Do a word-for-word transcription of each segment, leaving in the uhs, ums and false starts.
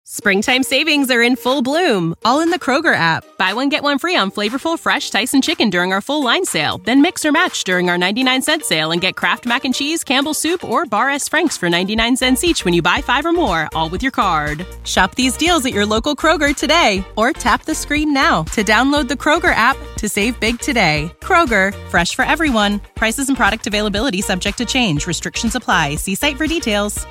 Springtime savings are in full bloom, all in the Kroger app. Buy one, get one free on flavorful, fresh Tyson chicken during our full line sale. Then mix or match during our ninety-nine cent sale and get Kraft Mac and Cheese, Campbell's Soup, or Bar S. Frank's for ninety-nine cents each when you buy five or more, all with your card. Shop these deals at your local Kroger today, or tap the screen now to download the Kroger app to save big today. Kroger, fresh for everyone. Prices and product availability subject to change. Restrictions apply. See site for details.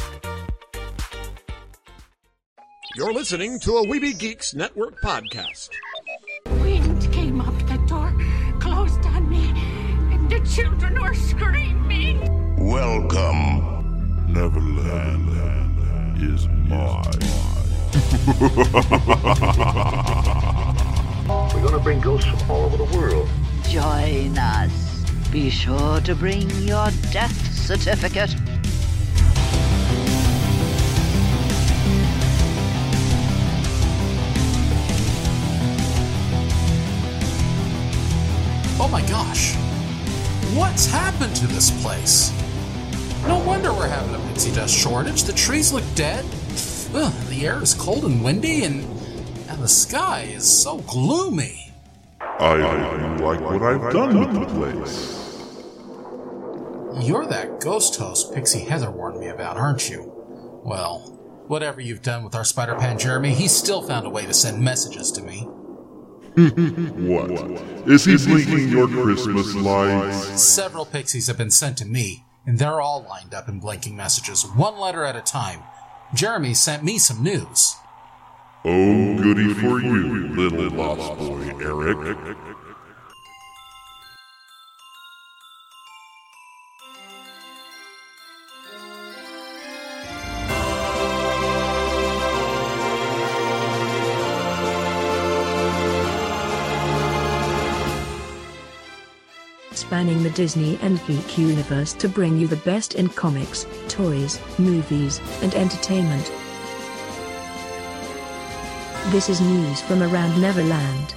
You're listening to a Weeby Geeks Network podcast. Wind came up the door, closed on me, and the children were screaming. Welcome. Neverland is mine. We're gonna bring ghosts from all over the world. Join us. Be sure to bring your death certificate. Oh my gosh, what's happened to this place? No wonder we're having a pixie dust shortage. The trees look dead, ugh, the air is cold and windy, and, and the sky is so gloomy. I like what I've done with the place. You're that ghost host Pixie Heather warned me about, aren't you? Well, whatever you've done with our Spider-Pan Jeremy, he's still found a way to send messages to me. What? Is he blinking your Christmas lights? Several pixies have been sent to me, and they're all lined up in blinking messages, one letter at a time. Jeremy sent me some news. Oh, goody for you, little lost boy Eric. Spanning the Disney and geek universe to bring you the best in comics, toys, movies, and entertainment. This is news from around Neverland.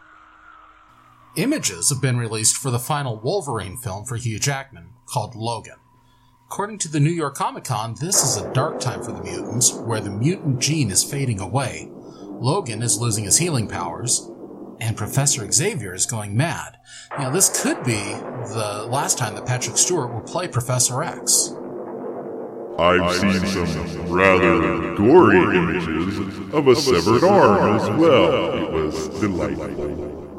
Images have been released for the final Wolverine film for Hugh Jackman, called Logan. According to the New York Comic Con, this is a dark time for the mutants, where the mutant gene is fading away. Logan is losing his healing powers, and Professor Xavier is going mad. Now, this could be the last time that Patrick Stewart will play Professor X. I've seen some rather gory images of a severed arm as well. It was delightful.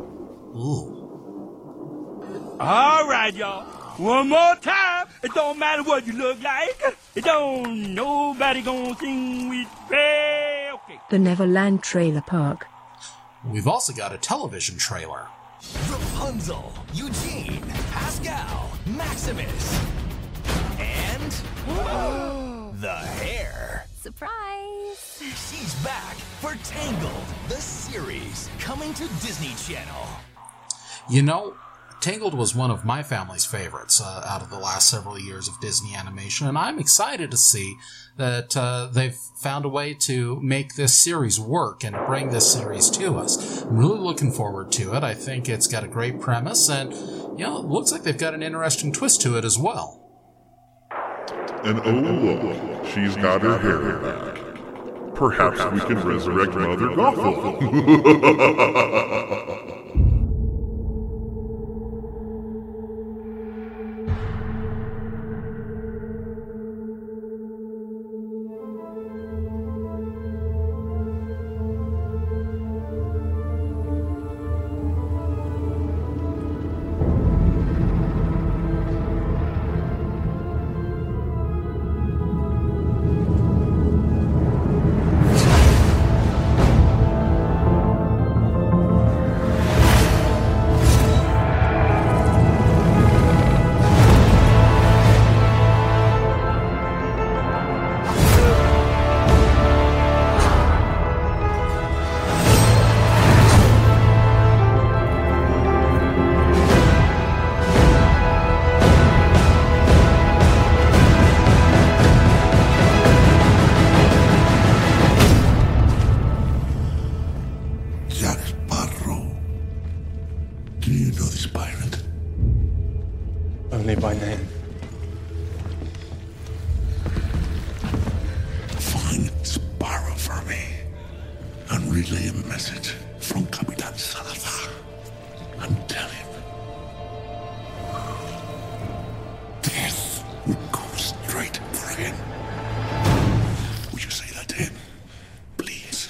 Ooh. All right, y'all. One more time. It don't matter what you look like. It don't nobody gonna sing with me. Okay. The Neverland Trailer Park. We've also got a television trailer. Rapunzel, Eugene, Pascal, Maximus, and the hair. Surprise! She's back for Tangled, the series, coming to Disney Channel. You know, Tangled was one of my family's favorites uh, out of the last several years of Disney animation, and I'm excited to see that uh, they've found a way to make this series work and bring this series to us. I'm really looking forward to it. I think it's got a great premise, and you know, it looks like they've got an interesting twist to it as well. And oh look, she's got her hair back. Perhaps we can resurrect Mother Gothel. relay a message from Capitan Salazar and tell him death will go straight for him. Would you say that to him, please?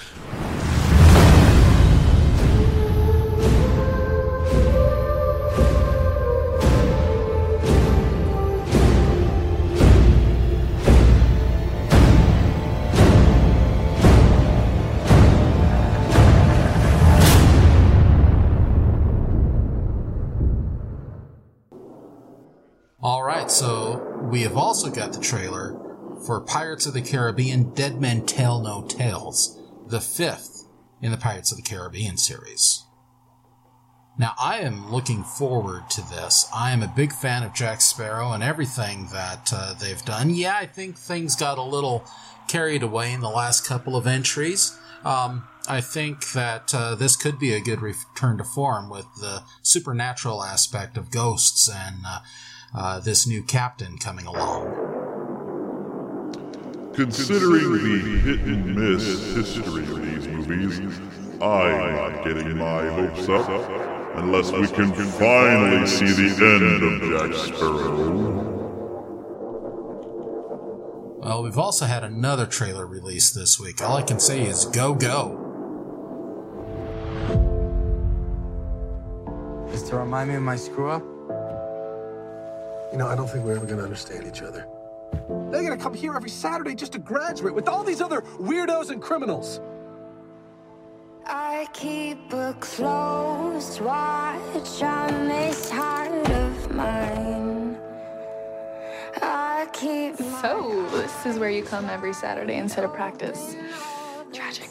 Alright, so we have also got the trailer for Pirates of the Caribbean Dead Men Tell No Tales, the fifth in the Pirates of the Caribbean series. Now, I am looking forward to this. I am a big fan of Jack Sparrow and everything that uh, they've done. Yeah, I think things got a little carried away in the last couple of entries. Um, I think that uh, this could be a good return to form with the supernatural aspect of ghosts and uh, uh, this new captain coming along. Considering the hit and miss history of these movies, I'm not getting my hopes up unless we can finally see the end of Jack Sparrow. Well, we've also had another trailer released this week. All I can say is go, go. Just to remind me of my screw-up? You know, I don't think we're ever going to understand each other. They're gonna come here every Saturday just to graduate with all these other weirdos and criminals. I keep a close watch on this heart of mine. I keep So, this is where you come every Saturday instead of practice. Tragic.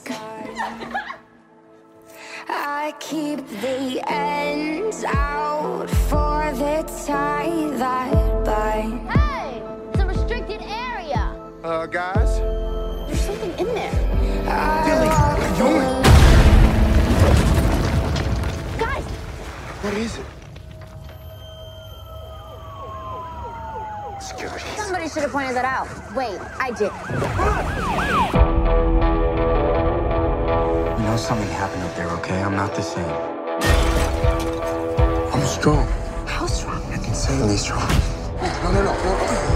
I keep the ends out for the tie that bind. Hey! It's a restricted area! Uh, guys? There's something in there. Billy, what are you doing? Guys! What is it? Security. Somebody should have pointed that out. Wait, I did. You know something happened up there, okay? I'm not the same. I'm strong. How strong? Insanely strong. No, no, no, no.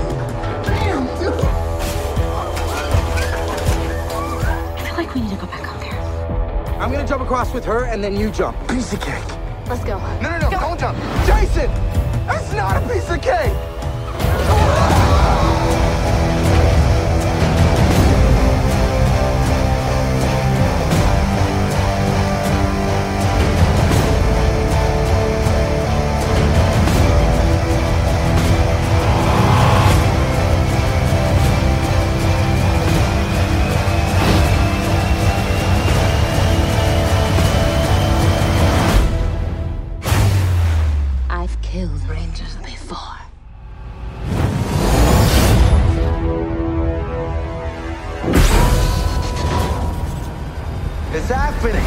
I feel like we need to go back up there. I'm gonna jump across with her, and then you jump. Piece of cake. Let's go. No, no, no, go. don't jump. Jason! That's not a piece of cake! I've killed Rangers before. It's happening!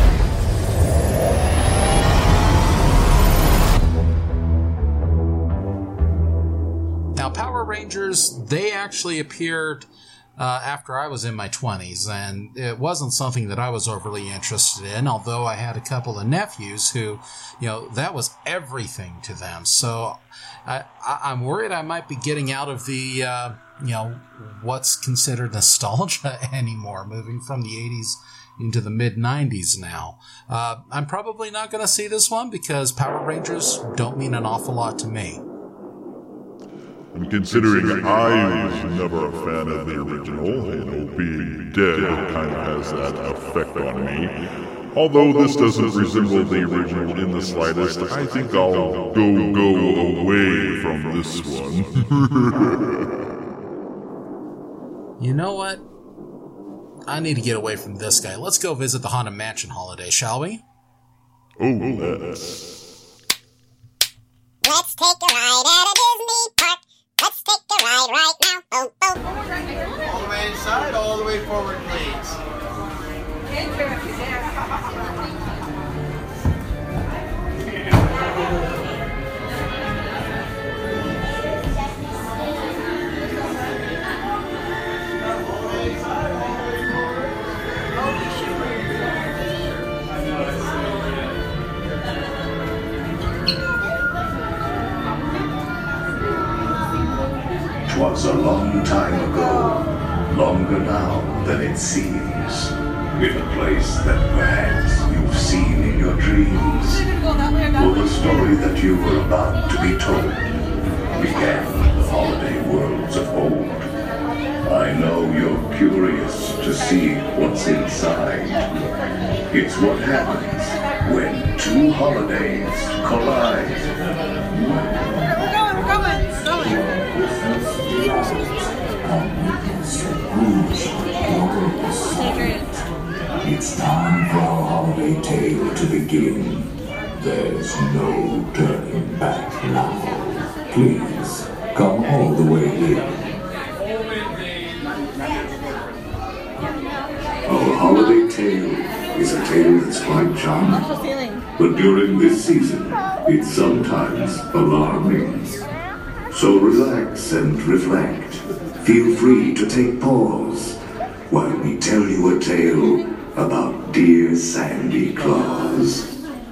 Now, Power Rangers, they actually appeared uh, after I was in my twenties, and it wasn't something that I was overly interested in, although I had a couple of nephews who, you know, that was everything to them. So I, I, I'm worried I might be getting out of the, uh, you know, what's considered nostalgia anymore, moving from the eighties into the mid nineties now. Uh, I'm probably not going to see this one because Power Rangers don't mean an awful lot to me. And considering I was never a fan of the original, you know, being dead kind of has that effect on me. Although this doesn't resemble the original in the slightest, I think I'll go, go away from this one. You know what? I need to get away from this guy. Let's go visit the Haunted Mansion holiday, shall we? Oh, let's. Let's take a ride at a Disney park. Let's take a ride right now. Oh, oh. All the way inside, all the way forward, please. 'Twas a long time ago, longer now than it seems, in a place that perhaps you've seen in your dreams. For the story that you were about to be told began in the holiday worlds of old. I know you're curious to see what's inside. It's what happens when two holidays collide. We're going, we're going, we're going. It's time for our holiday tale to begin. There's no turning back now. Please, come all the way here. Our holiday tale is a tale that's quite charming, but during this season, it's sometimes alarming. So relax and reflect. Feel free to take pause while we tell you a tale about dear Sandy Claus.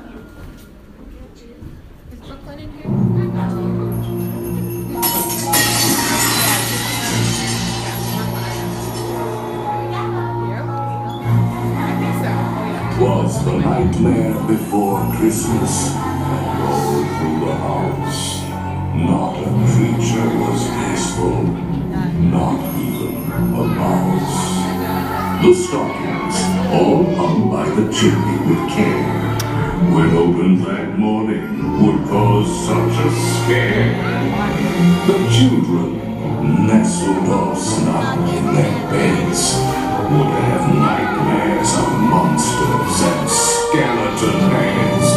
Was the nightmare before Christmas, and all through the house. Not a creature was peaceful, not even a mouse. The stockings, all hung by the chimney with care, when opened that morning, would cause such a scare. The children, nestled all snug in their beds, would have nightmares of monsters and skeleton heads.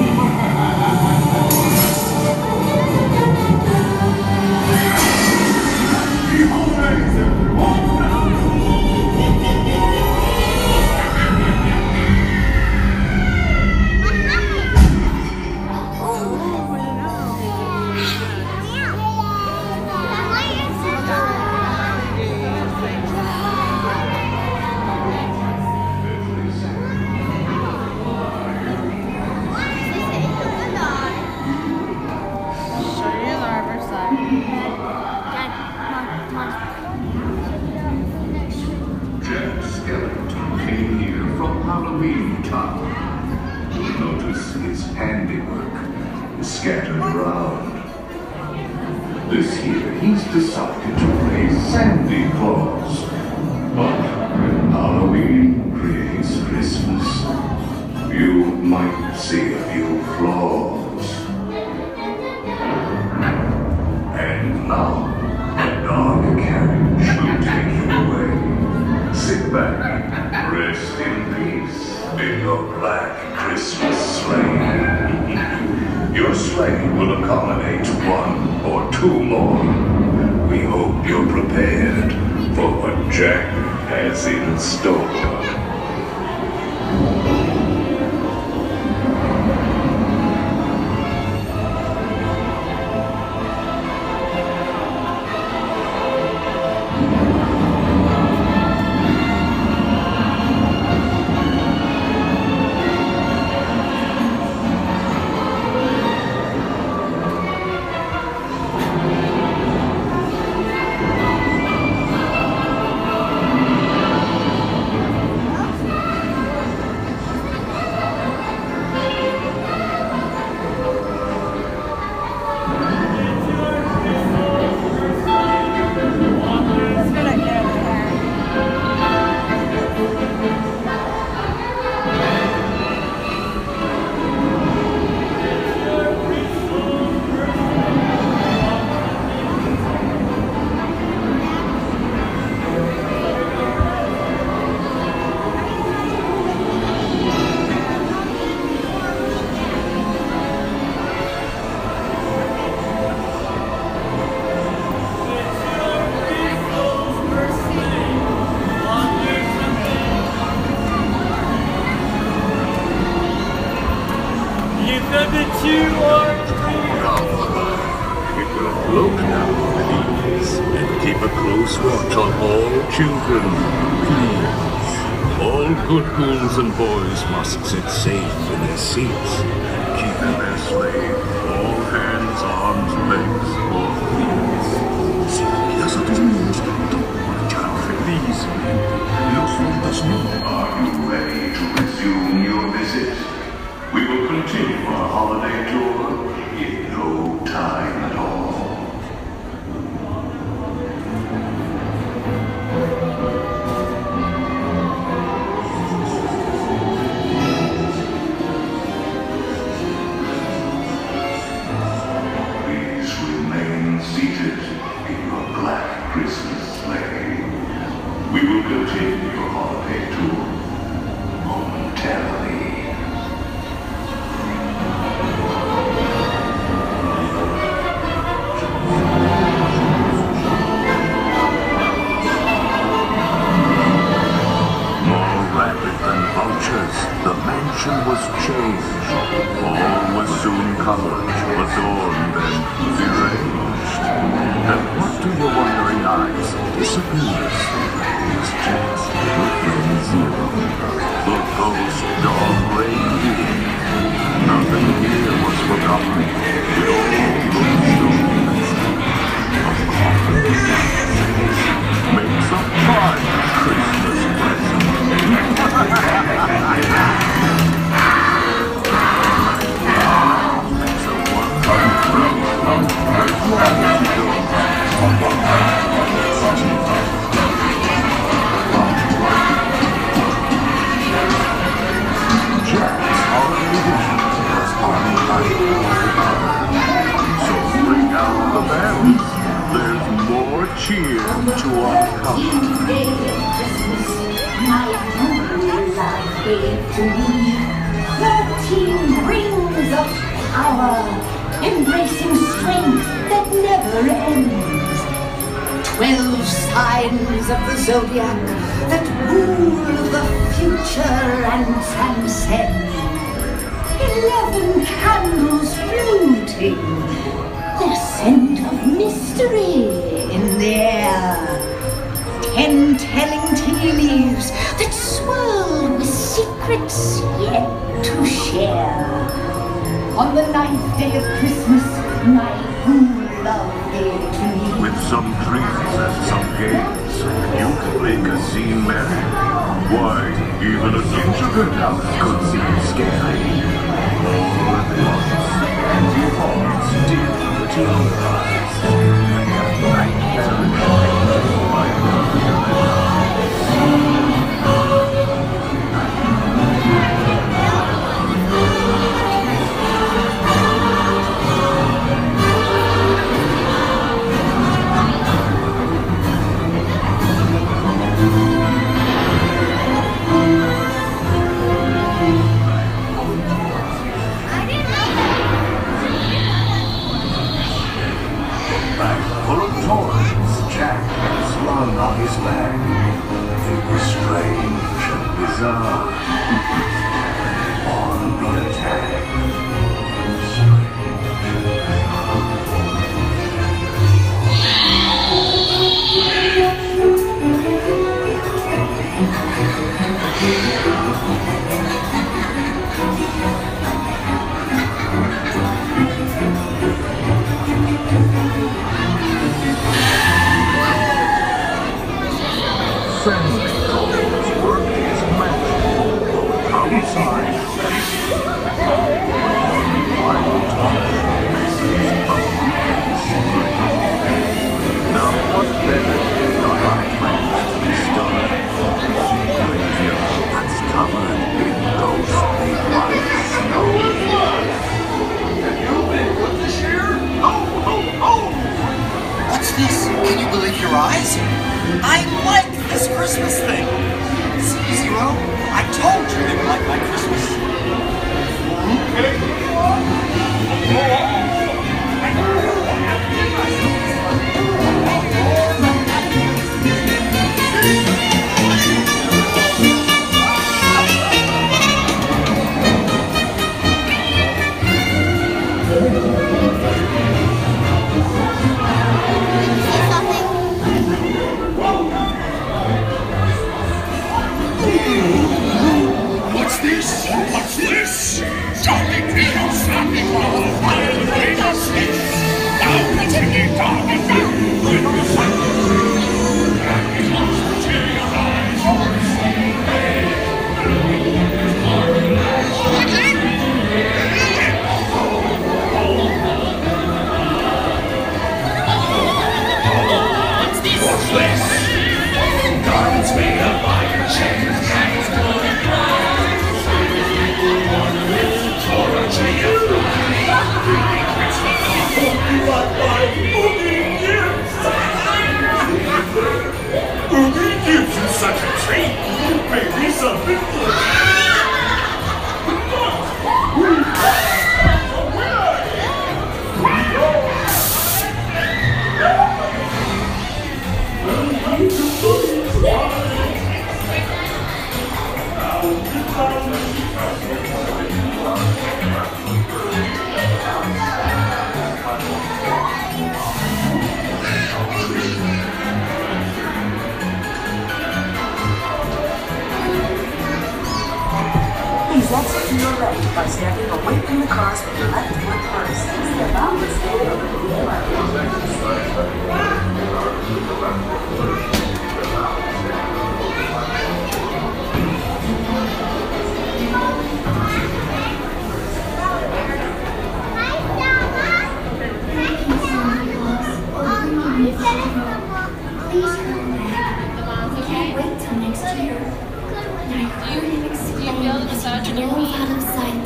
Scattered around. This year he's decided to raise Sandy Claus. But when Halloween creates Christmas, you might see a few flaws. And now, a dark carriage will take you away. Sit back, rest in peace in your black Christmas sleigh. Your sleigh will accommodate one or two more. We hope you're prepared for what Jack has in store. Look now, please, and keep a close watch on all children, please. All good ghouls and boys must sit safe in their seats and keep in their sleigh all hands, arms, legs, or feet. Are you ready to resume your visit? We will continue our holiday tour in no time at all. Please remain seated in your black Christmas sleigh. We will continue your holiday tour momentarily. More rapid than vultures, the mansion was changed. All was soon covered, adorned, and deranged. And what do your wondering eyes disappears? His chance within zero. The ghost dog reigned in. Nothing here was forgotten. It all looked stones. A coffin makes a fine Christmas present. Makes a wonderful as long as you don't. Jack's holiday vision was unlike. So bring out the bells. There's more cheer to our coming. Day of Christmas, my moon life gave to me thirteen rings of power, embracing strength that never ends. Twelve signs of the zodiac that rule the future and transcend. Eleven candles floating, their scent of mystery in the air. Ten telling tea leaves that swirl with secrets yet to share. On the ninth day of Christmas, my true love gave to me. With some trees and some games, you can make a scene merry. Why, even a gingerbread house could seem scary. All at once, and your hearts dim to your eyes. Full of toys, Jack slung on his back. It was strange and bizarre. On the attack. Friendly calls worked his magic outside. Now what better did our plans to be started? Graveyard that's covered in ghostly white snow. Have you been good this year? Oh, oh, oh! What's this? Can you believe your eyes? I like this Christmas thing. See, Zero, I told you they would like my Christmas. Okay. Please exit to your left by stepping away from the cars with your left foot first. Step out and stay over the wheel. Wait till next year. Do you, do you feel the massage in your feet? Out of sight.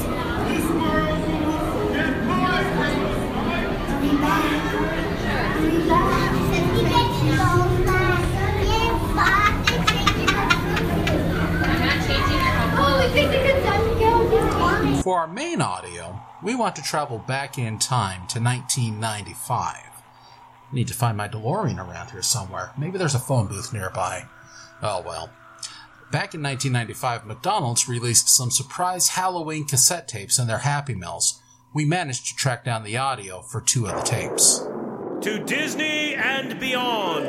Hurry back. Hurry back. For our main audio, we want to travel back in time to nineteen ninety-five. I need to find my DeLorean around here somewhere. Maybe there's a phone booth nearby. Oh well. Back in nineteen ninety-five, McDonald's released some surprise Halloween cassette tapes in their Happy Meals. We managed to track down the audio for two of the tapes. To Disney and beyond.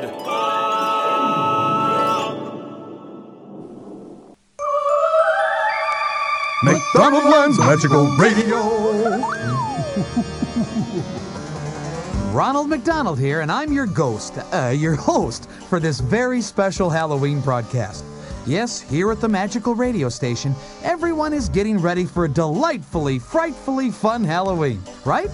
McDonaldland's Magical Radio. Ronald McDonald here, and I'm your ghost, uh, your host for this very special Halloween broadcast. Yes, here at the Magical Radio Station, everyone is getting ready for a delightfully, frightfully fun Halloween, right?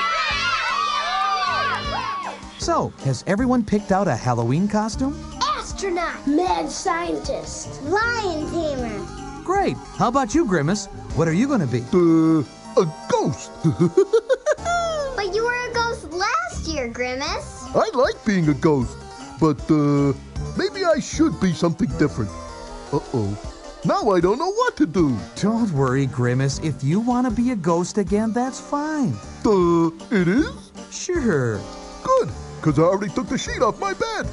So, has everyone picked out a Halloween costume? Astronaut, mad scientist, lion tamer. Great. How about you, Grimace? What are you going to be? Uh, a ghost. But you were a ghost last year, Grimace. I like being a ghost, but uh, maybe I should be something different. Uh-oh. Now I don't know what to do. Don't worry, Grimace. If you want to be a ghost again, that's fine. Uh, it is? Sure. Good, because I already took the sheet off my bed.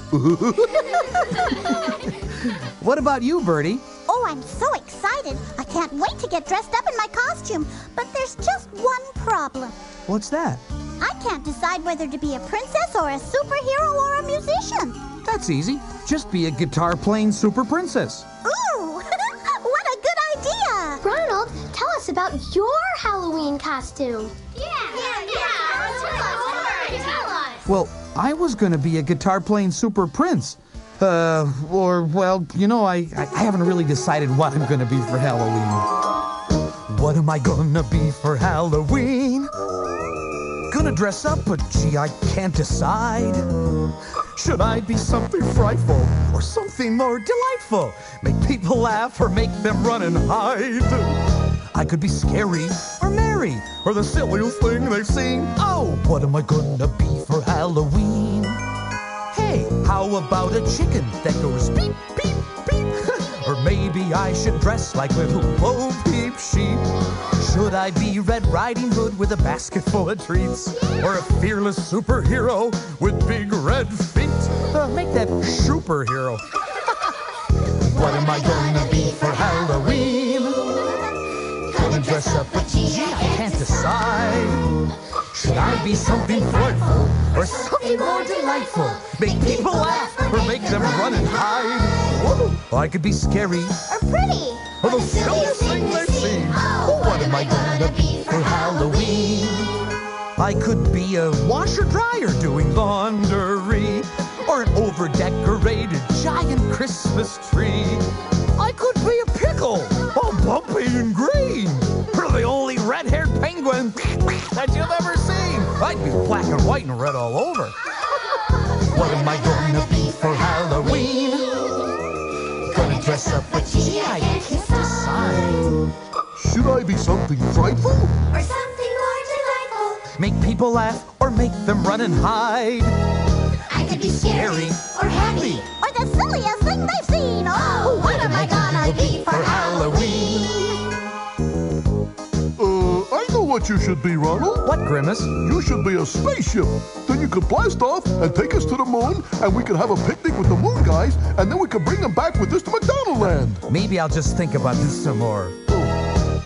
What about you, Birdie? Oh, I'm so excited. I can't wait to get dressed up in my costume. But there's just one problem. What's that? I can't decide whether to be a princess or a superhero or a musician. That's easy. Just be a guitar-playing super princess. Ooh, what a good idea. Ronald, tell us about your Halloween costume. Yeah, yeah, yeah. Tell us. Tell us. Well, I was going to be a guitar-playing super prince. Uh, or, well, you know, I, I, I haven't really decided what I'm going to be for Halloween. What am I going to be for Halloween? Gonna dress up, but gee, I can't decide. Should I be something frightful or something more delightful? Make people laugh or make them run and hide? I could be scary or merry or the silliest thing they've seen. Oh, what am I gonna be for Halloween? Hey, how about a chicken that goes beep, beep, beep? Or maybe I should dress like little Bo Peep sheep. Should I be Red Riding Hood with a basket full of treats? Or a fearless superhero with big red feet? Uh, make that superhero. What am I gonna be for Halloween? Gonna dress up, but gee, I can't decide. Should I be something frightful or something more delightful? Make people laugh or make them run and hide? Whoa. I could be scary or pretty or the silliest thing they've seen. Oh, what am I gonna be for Halloween? I could be a washer-dryer doing laundry or an over-decorated giant Christmas tree. I could be a pickle, all bumpy and green, or the only red-haired penguin that you've ever seen. I'd be black and white and red all over. What am I gonna be for Halloween? Gonna dress up, but gee, I can't decide. Should I be something frightful? Or something more delightful? Make people laugh or make them run and hide? I could be scary or happy or the silliest thing they've seen. Oh, what am I gonna be for Halloween? Uh, I know what you should be, Ronald. What, Grimace? You should be a spaceship. Then you could blast off and take us to the moon, and we could have a picnic with the moon guys, and then we could bring them back with us to McDonaldland. Maybe I'll just think about this some more. Uh,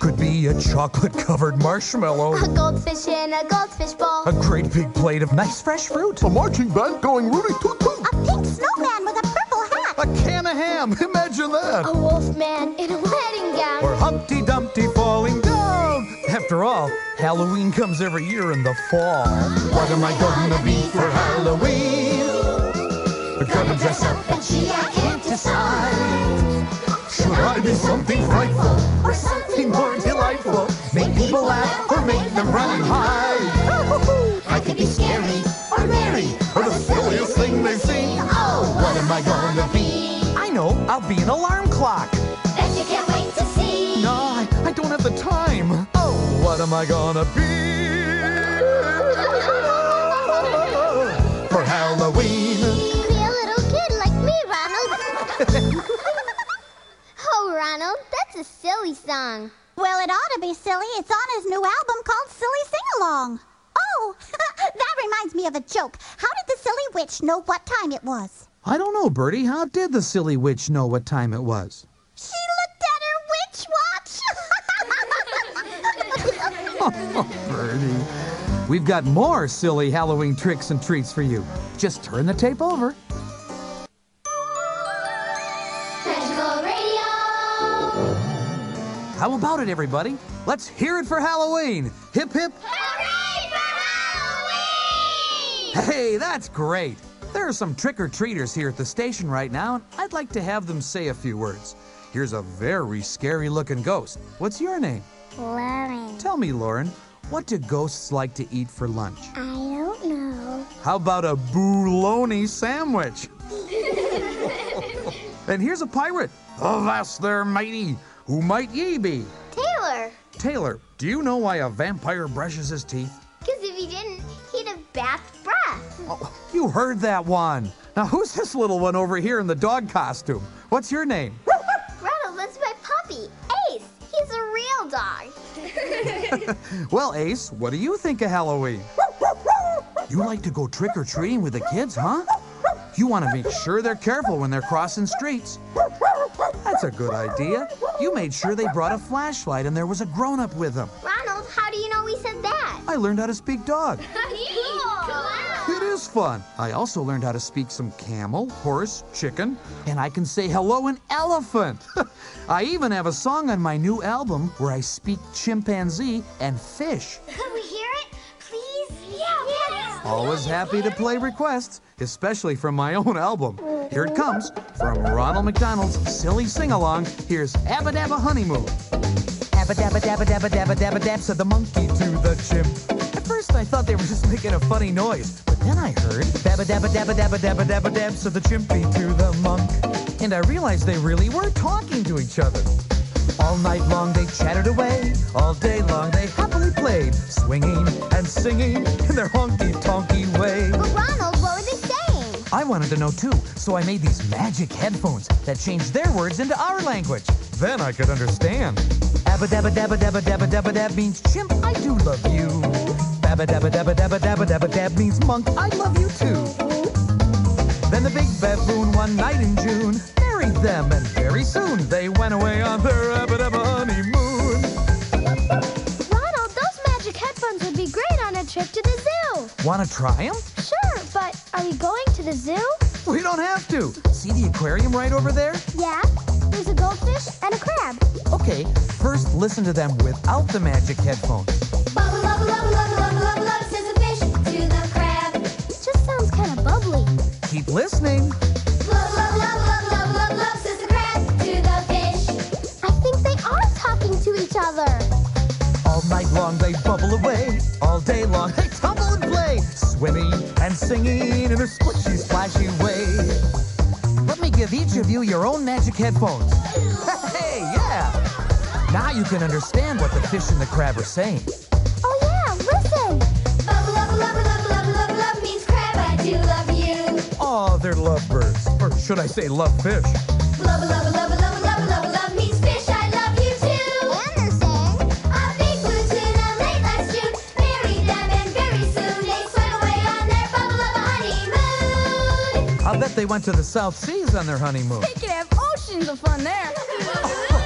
Could be a chocolate-covered marshmallow. A goldfish in a goldfish bowl. A great big plate of nice fresh fruit. A marching band going Rudy Toot Toot. A pink snowman with a purple hat. A can of ham. Imagine that. A wolf man in a wedding gown. Or Humpty Dumpty falling down. After all, Halloween comes every year in the fall. What am I gonna be for Halloween? Gonna dress up and gee, I can't decide. Should I be something frightful or something more delightful? Make people laugh or make them run and hide. I could be scary or merry or the silliest thing they've seen. Oh, what am I gonna be? I know, I'll be an alarm clock. That you can't wait to see. No, I, I don't have the time. Oh, what am I gonna be for Halloween? Be a little kid like me, Ronald. Oh, Ronald, that's a silly song. Well, it ought to be silly. It's on his new album called Silly Sing-Along. Oh, that reminds me of a joke. How did the silly witch know what time it was? I don't know, Bertie. How did the silly witch know what time it was? She looked at her witch watch. Oh, Bertie. We've got more silly Halloween tricks and treats for you. Just turn the tape over. Magical Radio. How about it, everybody? Let's hear it for Halloween. Hip, hip. Hooray for Halloween! Hey, that's great. There are some trick-or-treaters here at the station right now, and I'd like to have them say a few words. Here's a very scary-looking ghost. What's your name? Lauren. Tell me, Lauren, what do ghosts like to eat for lunch? I don't know. How about a bologna sandwich? And here's a pirate. Avast there, matey. Who might ye be? Taylor. Taylor, do you know why a vampire brushes his teeth? Because if he didn't, he'd have bathed breath. Oh, you heard that one. Now, who's this little one over here in the dog costume? What's your name? Ronald, that's my puppy, Ace. He's a real dog. Well, Ace, what do you think of Halloween? You like to go trick-or-treating with the kids, huh? You want to make sure they're careful when they're crossing streets. That's a good idea. You made sure they brought a flashlight and there was a grown-up with them. Ronald, how do you know we said that? I learned how to speak dog. Cool. It is fun. I also learned how to speak some camel, horse, chicken, and I can say hello in elephant. I even have a song on my new album where I speak chimpanzee and fish. Can we hear it, please? Yeah. Yes. Always happy to play requests, especially from my own album. Here it comes from Ronald McDonald's Silly Sing-Along. Here's Abba Dabba Honeymoon. Abba Dabba Dabba Dabba Dabba Dabba Dab, said the monkey to the chimp. At first I thought they were just making a funny noise, but then I heard Dabba Dabba Dabba Dabba Dabba Dabba Dab, said the chimpy to the monk. And I realized they really were talking to each other. All night long they chattered away, all day long they happily played, swinging and singing in their honky-tonky way. But Ronald, what were they saying? I wanted to know too, so I made these magic headphones that changed their words into our language. Then I could understand. Abba dabba dabba dabba dabba dabba dab means chimp, I do love you. Dabba dabba dabba dabba dabba dabba dab means monk, I love you too. Then the big baboon one night in June married them, and very soon they went away on their abba dabba honeymoon. Ronald, those magic headphones would be great on a trip to the zoo. Wanna try them? Sure, but are we going to the zoo? We don't have to. See the aquarium right over there? Yeah, there's a goldfish and a crab. Okay, first listen to them without the magic headphones. Bubble, bubble, bubble, bubble, bubble, bubble, bubble, says the fish to the crab. It just sounds kind of bubbly. Keep listening. Bubble, bubble, bubble, bubble, bubble, bubble, bubble, says the crab to the fish. I think they are talking to each other. All night long they bubble away. All day long they tumble and play, swimming and singing in a squishy, splashy way. Let me give each of you your own magic headphones. Hey, yeah! Now you can understand what the fish and the crab are saying. Oh yeah, listen! Bubble, bubble, bubble, bubble, bubble, bubble, bubble means crab, I do love you. Oh, they're lovebirds. Or should I say love fish? Lubba, lubba, lubba, lubba, lubba, lubba, love means fish, I love you too. And they're saying, a big blue tuna late last June married them, and very soon they swam away on their bubble lubba honeymoon. I'll bet they went to the South Seas on their honeymoon. They could have oceans of fun there.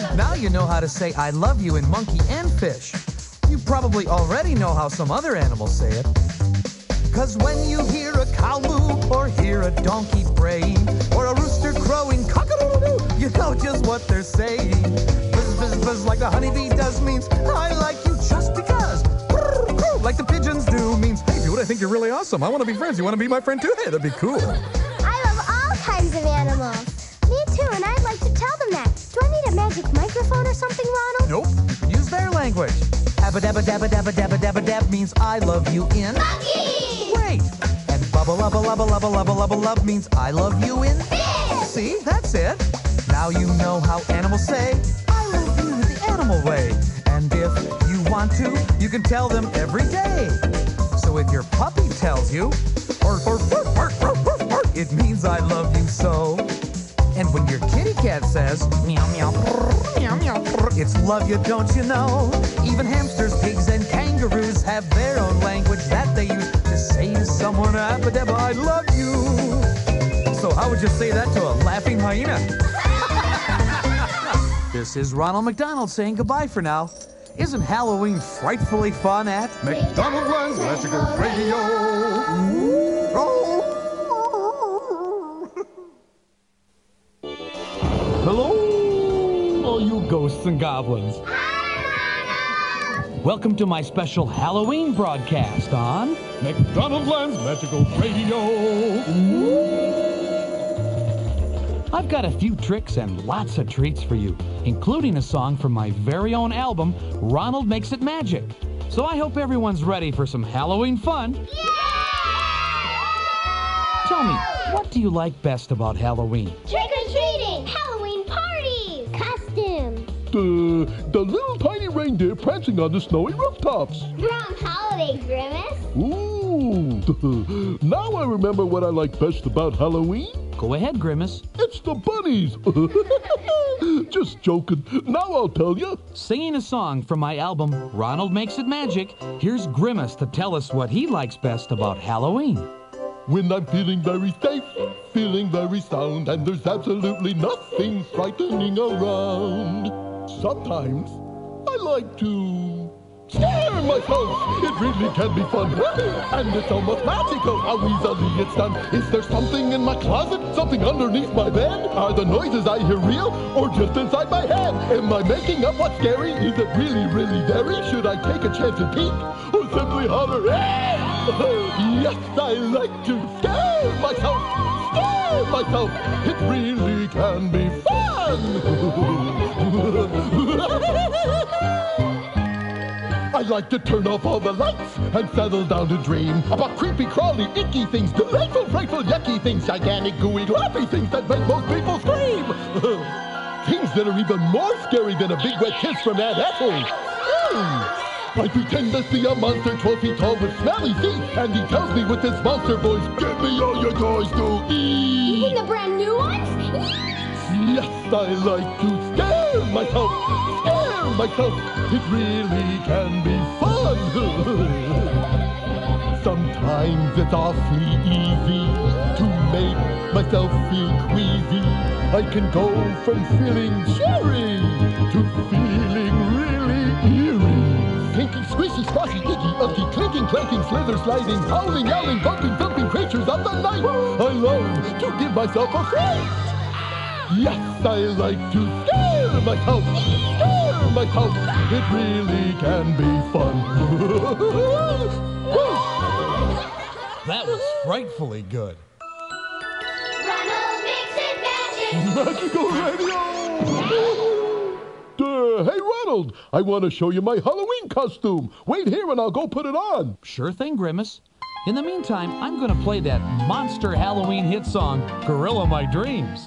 Now you know how to say I love you in monkey and fish. You probably already know how some other animals say it. Cause when you hear a cow moo, or hear a donkey braying, or a rooster crowing cock-a-doodle-doo, you know just what they're saying. Buzz, buzz, buzz, like the honeybee does means I like you just because. Brr, brr, like the pigeons do means, hey dude, I think you're really awesome. I want to be friends. You want to be my friend too? Hey, that'd be cool. I love all kinds of animals. Me too, and I'd like to tell them that. Do I need a magic microphone or something, Ronald? Nope, you can use their language. Abba dabba dabba dabba dabba dabba dab means I love you in monkey. Wait, and bubba lubba lubba lubba lubba lubba love means I love you in fish. See, that's it. Now you know how animals say I love you the animal way. And if you want to, you can tell them every day. So if your puppy tells you, bark, bark, bark, bark, bark, bark, bark, it means I love you so. And when your kitty cat says, meow, meow, brr, meow, meow, brr, it's love you, don't you know? Even hamsters, pigs, and kangaroos have their own language that they use to say to someone, abba dabba, I love you. So how would you say that to a laughing hyena? This is Ronald McDonald saying goodbye for now. Isn't Halloween frightfully fun at McDonald's Magical Radio? Oh. Hello, all you ghosts and goblins. Welcome to my special Halloween broadcast on McDonald's Magical Radio. I've got a few tricks and lots of treats for you, including a song from my very own album, Ronald Makes It Magic. So I hope everyone's ready for some Halloween fun. Yeah! Tell me, what do you like best about Halloween? Trick-or-treating! Halloween parties! Costumes! The, the little tiny reindeer prancing on the snowy rooftops. Wrong holiday, Grimace! Ooh! Now I remember what I like best about Halloween. Go ahead, Grimace. It's the bunnies! Just joking. Now I'll tell you. Singing a song from my album, Ronald Makes It Magic, here's Grimace to tell us what he likes best about Halloween. When I'm feeling very safe, feeling very sound, and there's absolutely nothing frightening around. Sometimes I like to scare myself. It really can be fun, and it's almost magical how easily it's done. Is there something in my closet, something underneath my bed? Are the noises I hear real, or just inside my head? Am I making up what's scary? Is it really, really scary? Should I take a chance and peek, or simply holler, hey! Yes, I like to scare myself, scare myself. It really can be fun. I like to turn off all the lights and settle down to dream about creepy, crawly, icky things, delightful, frightful, yucky things, gigantic, gooey, gloppy things that make most people scream. Things that are even more scary than a big wet kiss from Aunt Ethel. Mm. I pretend to see a monster twelve feet tall with smelly feet, and he tells me with his monster voice, give me all your toys to eat. Even the brand new ones? Yes, I like to scare myself, scare myself. It really can be fun. Sometimes it's awfully easy to make myself feel queasy. I can go from feeling cheery to feeling really eerie. Pinky, squishy, squashy, icky, ucky, clinking, clanking, slither, sliding, howling, yowling, bumping, thumping creatures of the night. I love to give myself a fright. Yes, I like to scare myself, scare myself. It really can be fun. That was frightfully good. Ronald Makes It Magic! Magical Radio! Uh, hey, Ronald, I want to show you my Halloween costume. Wait here and I'll go put it on. Sure thing, Grimace. In the meantime, I'm going to play that monster Halloween hit song, Gorilla My Dreams.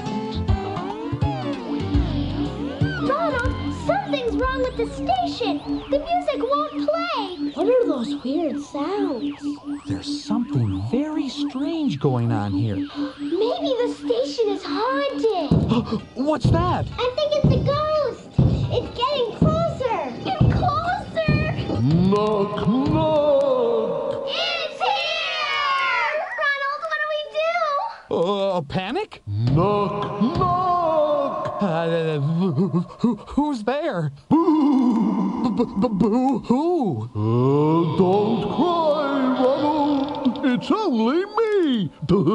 Ronald, something's wrong with the station. The music won't play. What are those weird sounds? There's something very strange going on here. Maybe the station is haunted. What's that? I think it's a ghost. It's getting closer and closer. Knock, knock. It's here! Ronald, what do we do? Uh, panic? Knock, knock. Uh, who, who's there? Boo! Boo! Who? Uh, don't cry, Ronald. It's only me.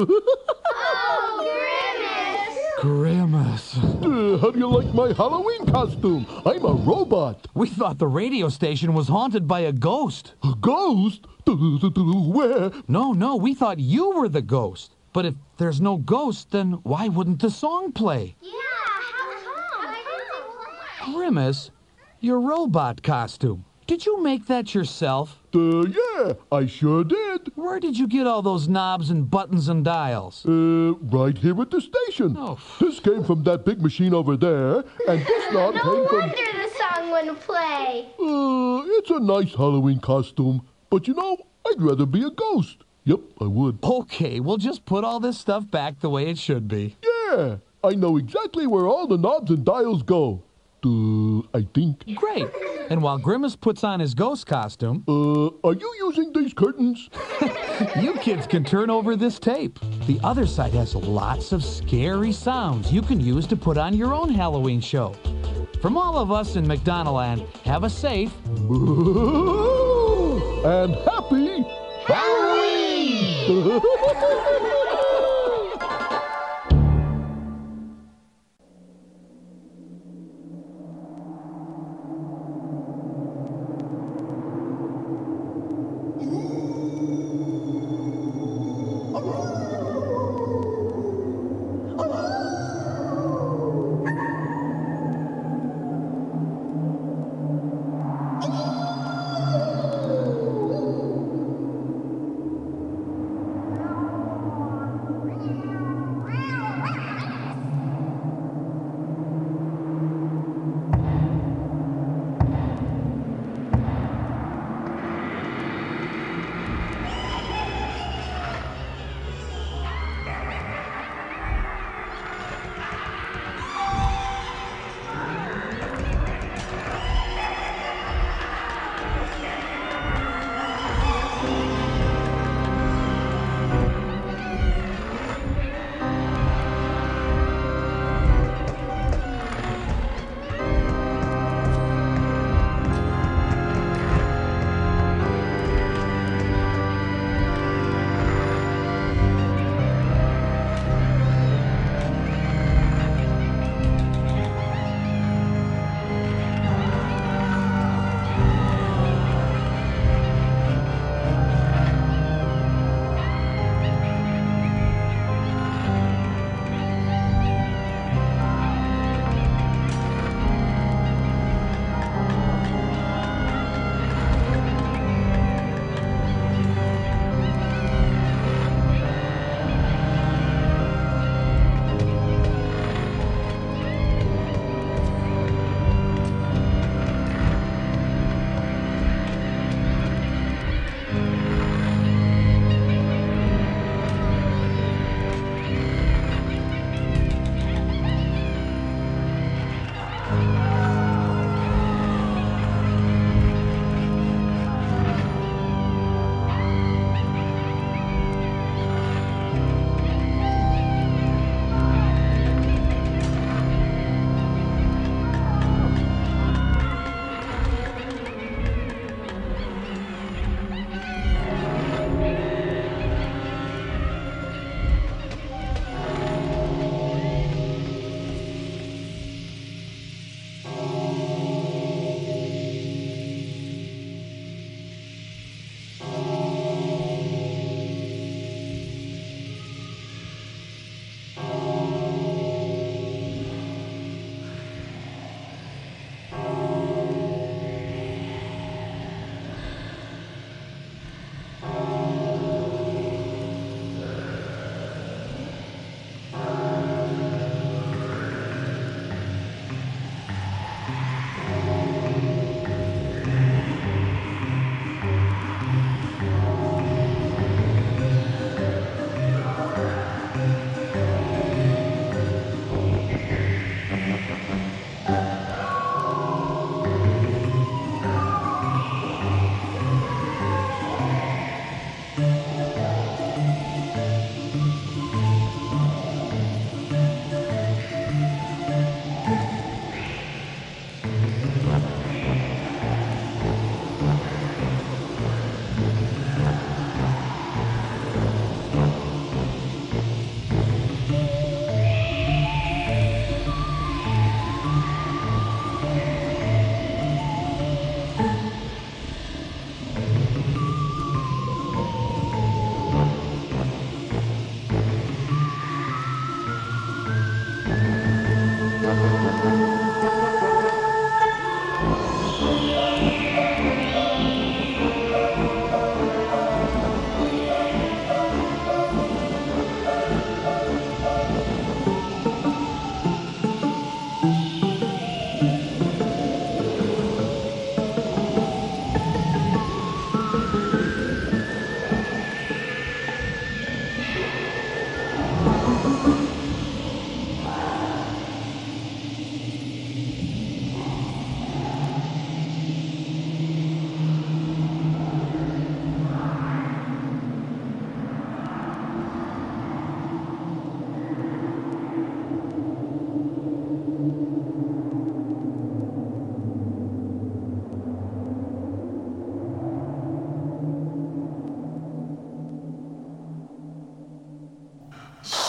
Grimace. Uh, how do you like my Halloween costume? I'm a robot. We thought the radio station was haunted by a ghost. A ghost? Where? No, no, we thought you were the ghost. But if there's no ghost, then why wouldn't the song play? Yeah, how come? Grimace, your robot costume. Did you make that yourself? Uh, yeah, I sure did. Where did you get all those knobs and buttons and dials? Uh, right here at the station. Oh. This came from that big machine over there, and this knob No came from... wonder the song wouldn't play. Uh, it's a nice Halloween costume, but you know, I'd rather be a ghost. Yep, I would. Okay, we'll just put all this stuff back the way it should be. Yeah, I know exactly where all the knobs and dials go. Uh, I think. Great. And while Grimace puts on his ghost costume... Uh, are you using these curtains? You kids can turn over this tape. The other side has lots of scary sounds you can use to put on your own Halloween show. From all of us in McDonaldland, have a safe... and happy... Halloween!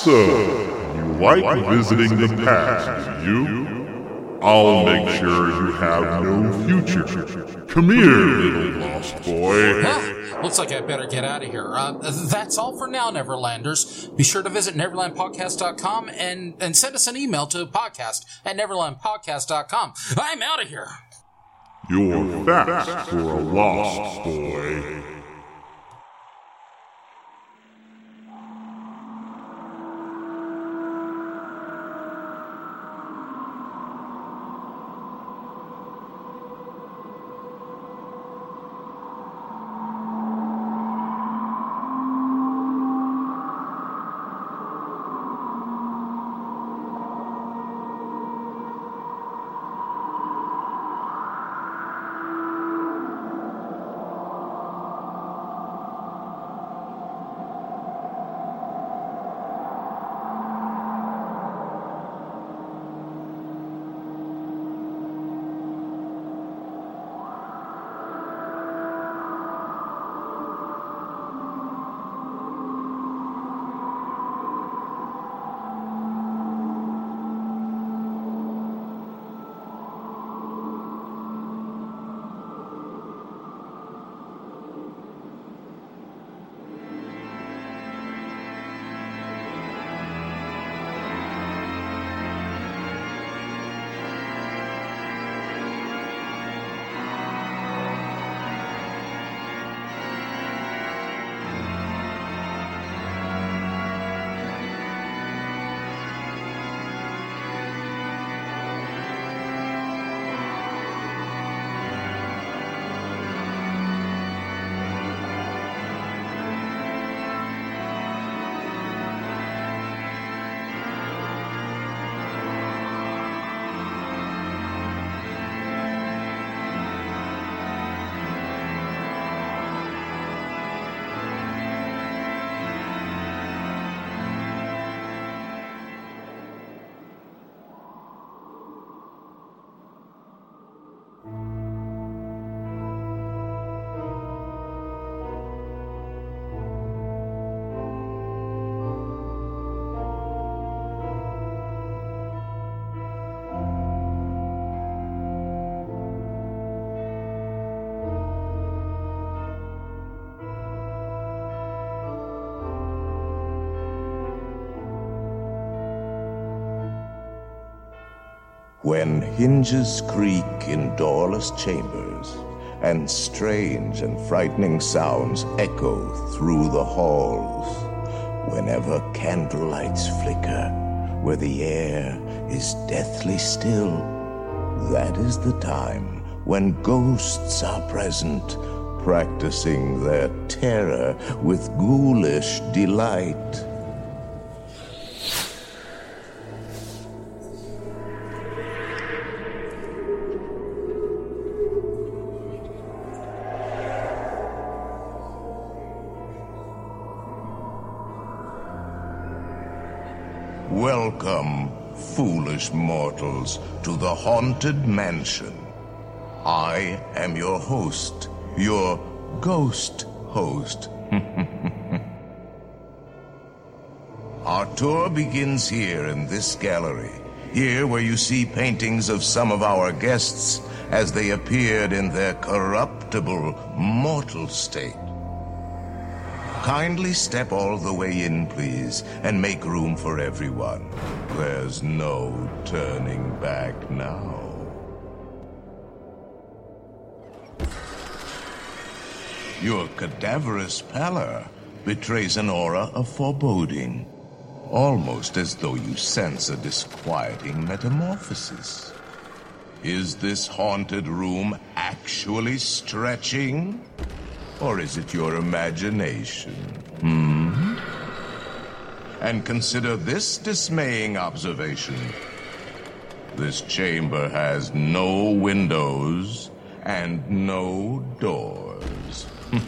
So, you like visiting the past, do you? I'll make sure you have no future. Come here, little lost boy. Ah, looks like I better get out of here. Uh, that's all for now, Neverlanders. Be sure to visit neverland podcast dot com and, and send us an email to podcast at neverland podcast dot com. I'm out of here. You're fast for a lost boy. When hinges creak in doorless chambers, and strange and frightening sounds echo through the halls, whenever candlelights flicker, where the air is deathly still, that is the time when ghosts are present, practicing their terror with ghoulish delight. Welcome, foolish mortals, to the Haunted Mansion. I am your host, your ghost host. Our tour begins here in this gallery, here where you see paintings of some of our guests as they appeared in their corruptible, mortal state. Kindly step all the way in, please, and make room for everyone. There's no turning back now. Your cadaverous pallor betrays an aura of foreboding, almost as though you sense a disquieting metamorphosis. Is this haunted room actually stretching? Or is it your imagination? Hmm? And consider this dismaying observation. This chamber has no windows and no doors.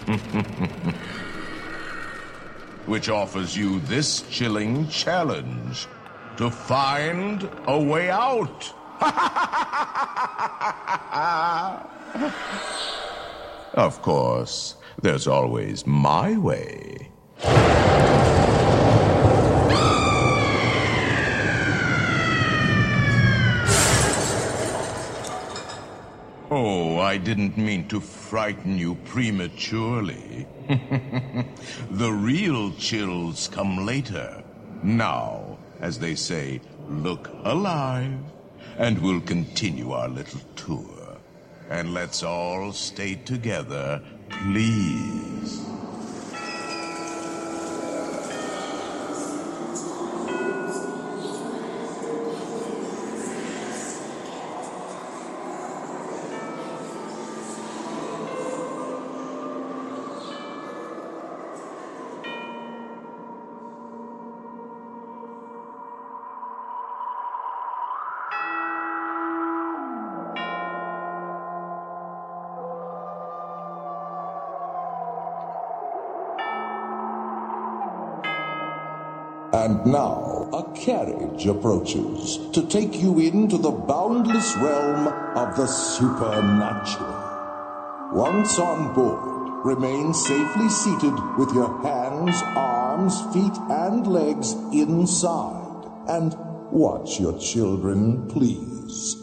Which offers you this chilling challenge to find a way out. Of course, there's always my way. Oh, I didn't mean to frighten you prematurely. The real chills come later. Now, as they say, look alive, and we'll continue our little tour. And let's all stay together, please. And now, a carriage approaches to take you into the boundless realm of the supernatural. Once on board, remain safely seated with your hands, arms, feet, and legs inside. And watch your children, please.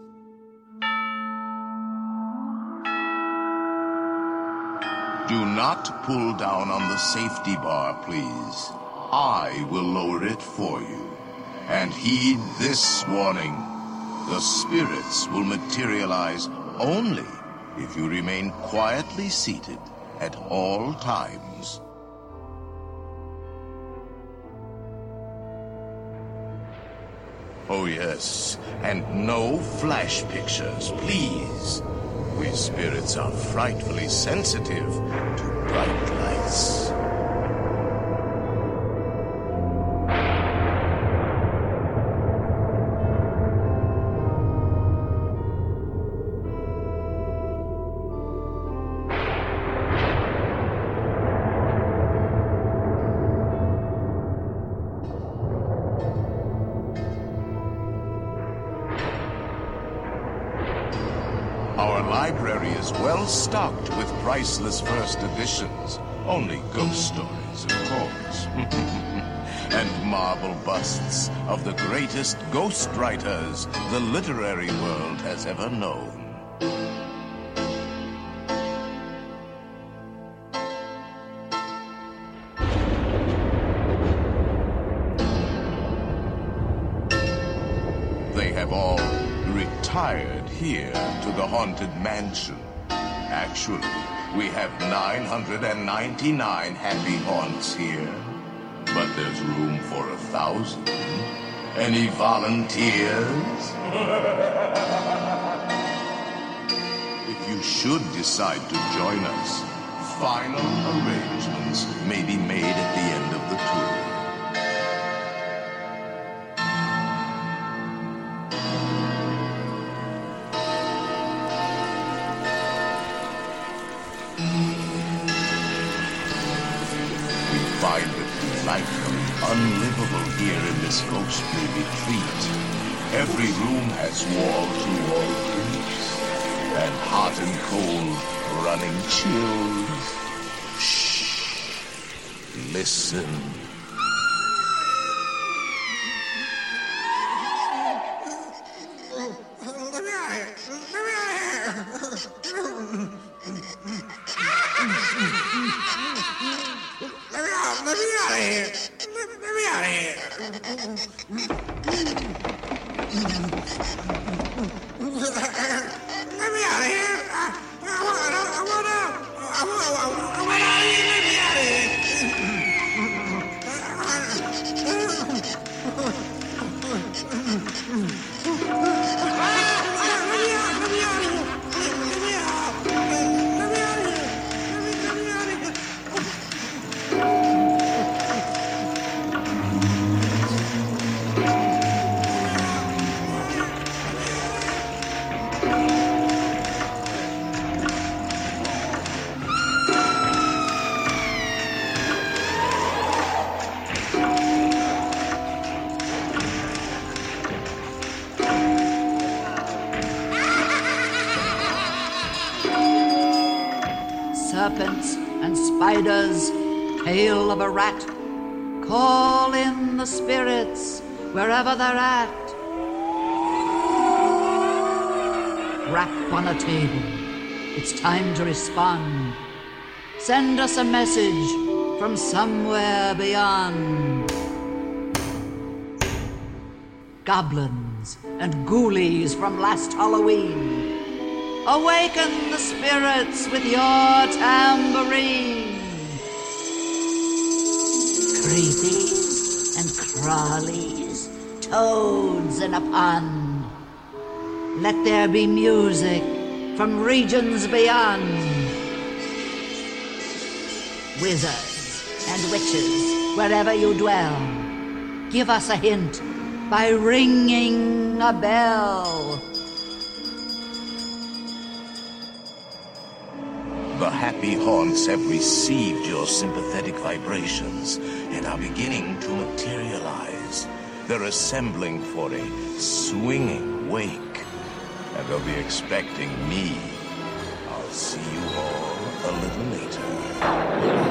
Do not pull down on the safety bar, please. I will lower it for you. And heed this warning. The spirits will materialize only if you remain quietly seated at all times. Oh yes, and no flash pictures, please. We spirits are frightfully sensitive to bright lights. Our library is well stocked with priceless first editions. Only ghost stories, of course. And marble busts of the greatest ghost writers the literary world has ever known. They have all retired here to the Haunted Mansion. Actually, we have nine hundred ninety-nine happy haunts here. But there's room for a thousand. Any volunteers? If you should decide to join us, final arrangements may be made at the end of the tour. Find it delightfully unlivable here in this ghostly retreat. Every room has wall-to-wall creeps, and hot and cold running chills. Shh. Listen. Let me out of here. Let me out of here. Let me out of here. I, I, want, I want out. I want, I want, I want out of here. Let me out of serpents and spiders, tail of a rat. Call in the spirits wherever they're at. rap on a table. It's time to respond. Send us a message from somewhere beyond. Goblins and ghoulies from last Halloween, awaken the spirits with your tambourine. Creepies and crawlies, toads in a pond. Let there be music from regions beyond. Wizards and witches, wherever you dwell, give us a hint by ringing a bell. The happy haunts have received your sympathetic vibrations and are beginning to materialize. They're assembling for a swinging wake, and they'll be expecting me. I'll see you all a little later.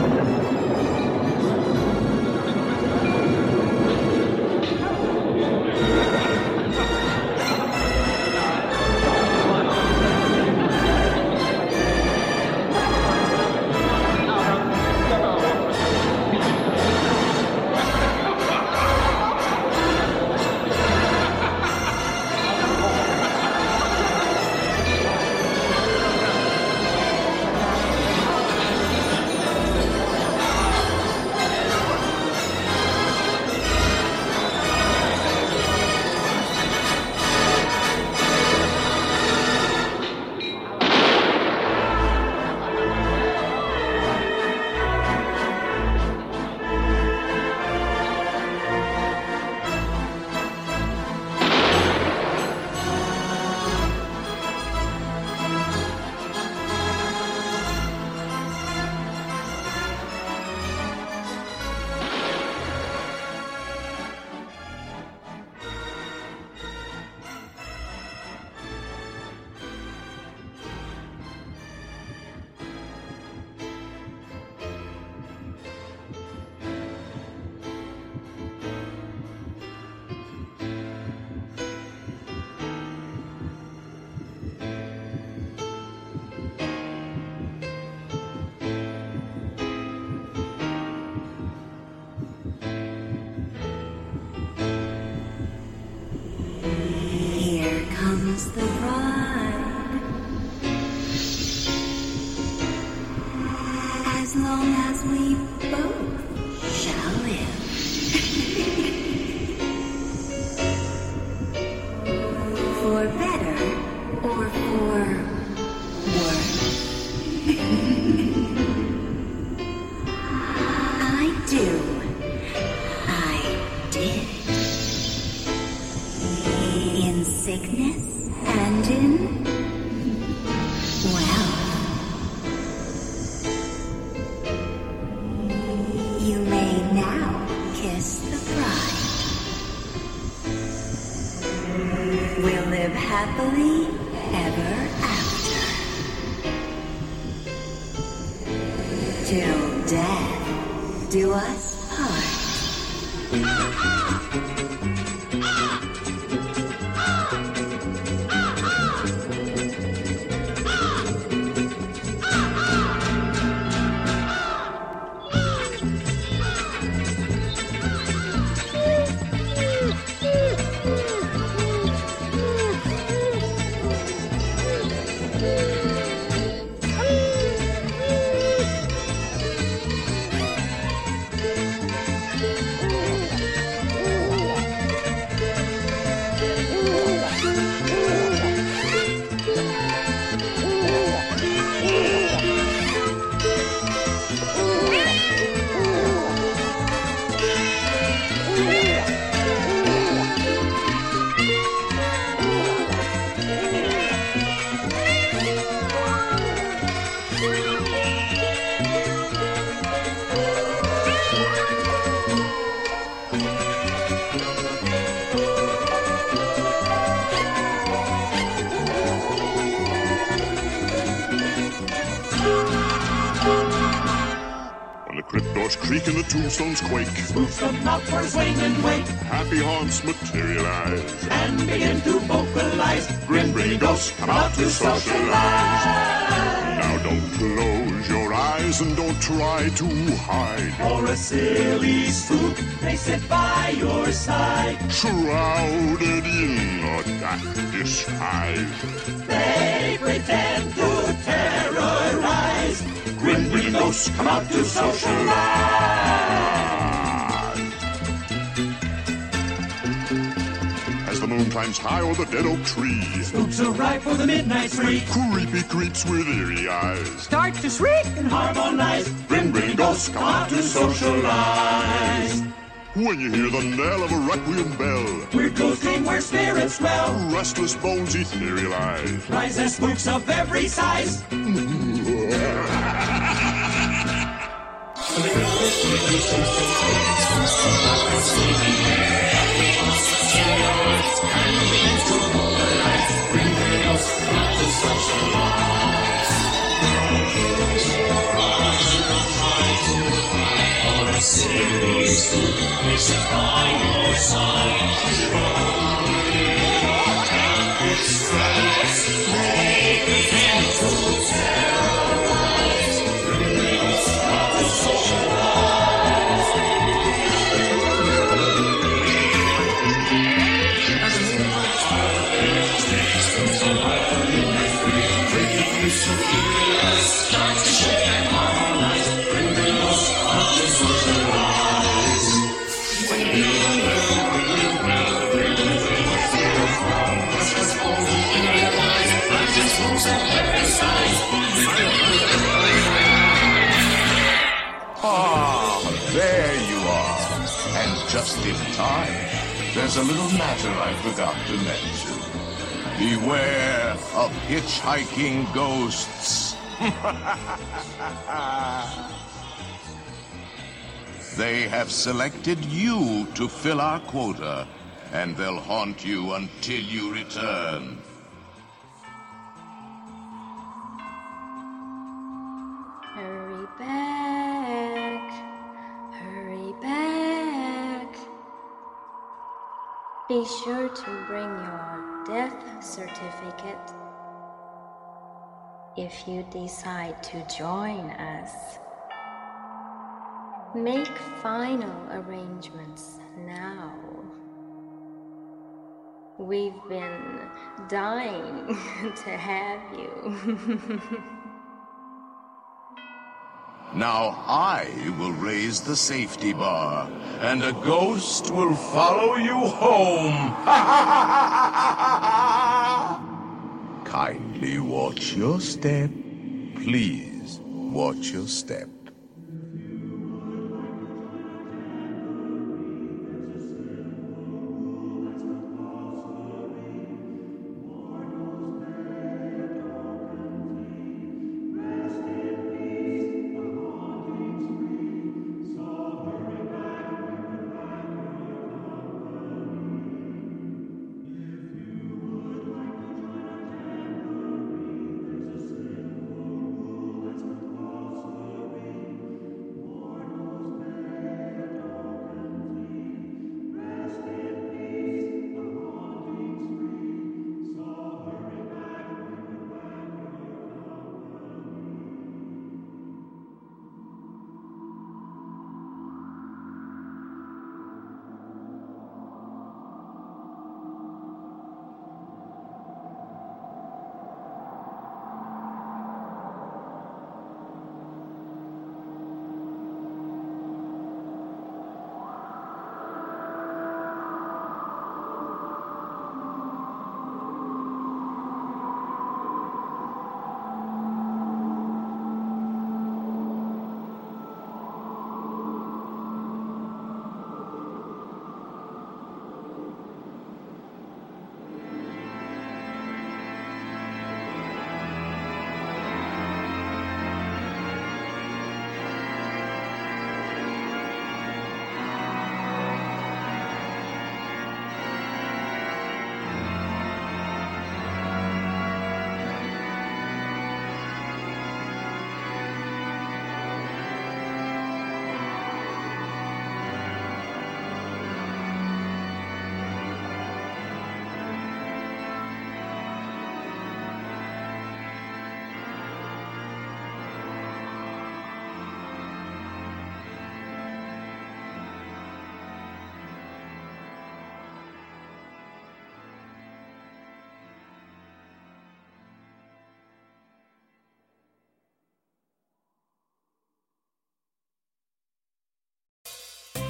comes the bride. As long as we both shall live. For better or for worse. I do. I did. In sickness and in, well, you may now kiss the bride. We'll live happily ever after. Till death do us part. crypt doors creak and the tombstones quake. Spooks come out for a swing and wake. Happy haunts materialize and begin to vocalize. Grin, grinning ghosts come out to socialize. Now don't close your eyes and don't try to hide. For a silly spook, they sit by your side. Shrouded in a dark disguise. They pretend to terrorize. Grin, grinning ghosts come out to socialize. As the moon climbs high o'er the dead oak tree, spooks arrive for the midnight spree. Creepy creeps with eerie eyes start to shriek and harmonize. Grin, grinning ghosts come out to socialize. When you hear the knell of a requiem bell, weird ghosts dream where spirits dwell. Restless bones etherealize. Rise as spooks of every size. Ah, there you are. And just in time. There's a little matter I forgot to mention. Beware of hitchhiking ghosts. They have selected you to fill our quota, and they'll haunt you until you return. Hurry back, hurry back. Be sure to bring your death certificate if you decide to join us. Make final arrangements now. We've been dying to have you. Now I will raise the safety bar, and a ghost will follow you home. Kindly watch your step. Please watch your step.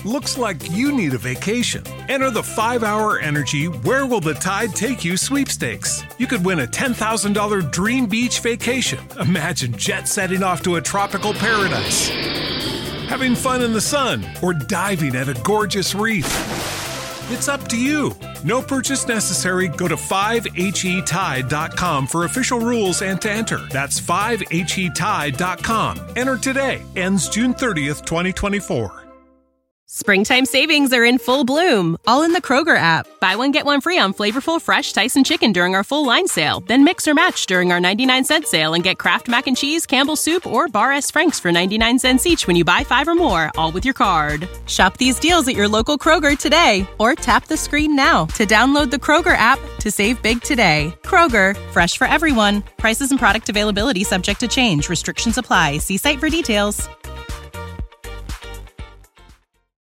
Looks like you need a vacation. Enter the five hour Energy Where Will the Tide Take You sweepstakes. You could win a ten thousand dollars dream beach vacation. Imagine jet setting off to a tropical paradise, having fun in the sun, or diving at a gorgeous reef. It's up to you. No purchase necessary. Go to five H E tide dot com for official rules and to enter. That's five H E tide dot com. Enter today. Ends June thirtieth, twenty twenty-four. Springtime savings are in full bloom, all in the Kroger app. Buy one, get one free on flavorful fresh Tyson chicken during our full line sale. Then mix or match during our ninety-nine cent sale and get Kraft Mac and Cheese, Campbell's Soup, or Bar S. Frank's for ninety-nine cents each when you buy five or more, all with your card. Shop these deals at your local Kroger today, or tap the screen now to download the Kroger app to save big today. Kroger, fresh for everyone. Prices and product availability subject to change. Restrictions apply. See site for details.